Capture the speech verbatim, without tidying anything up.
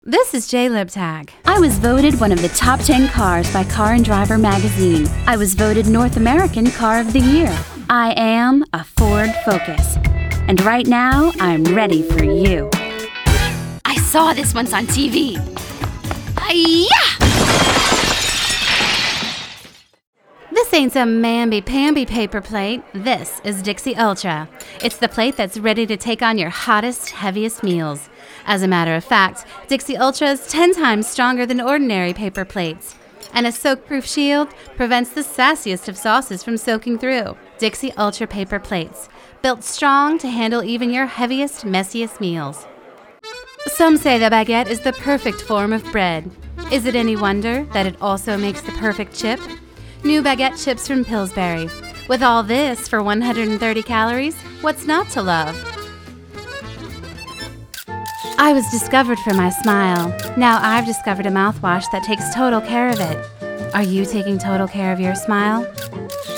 This is J-LibTag. I was voted one of the top ten cars by Car and Driver magazine. I was voted North American Car of the Year. I am a Ford Focus. And right now, I'm ready for you. I saw this once on T V. Hi-ya! This ain't some mamby-pamby paper plate. This is Dixie Ultra. It's the plate that's ready to take on your hottest, heaviest meals. As a matter of fact, Dixie Ultra is ten times stronger than ordinary paper plates. And a soak-proof shield prevents the sassiest of sauces from soaking through. Dixie Ultra paper plates, built strong to handle even your heaviest, messiest meals. Some say the baguette is the perfect form of bread. Is it any wonder that it also makes the perfect chip? New baguette chips from Pillsbury. With all this for one hundred thirty calories, what's not to love? I was discovered for my smile. Now I've discovered a mouthwash that takes total care of it. Are you taking total care of your smile?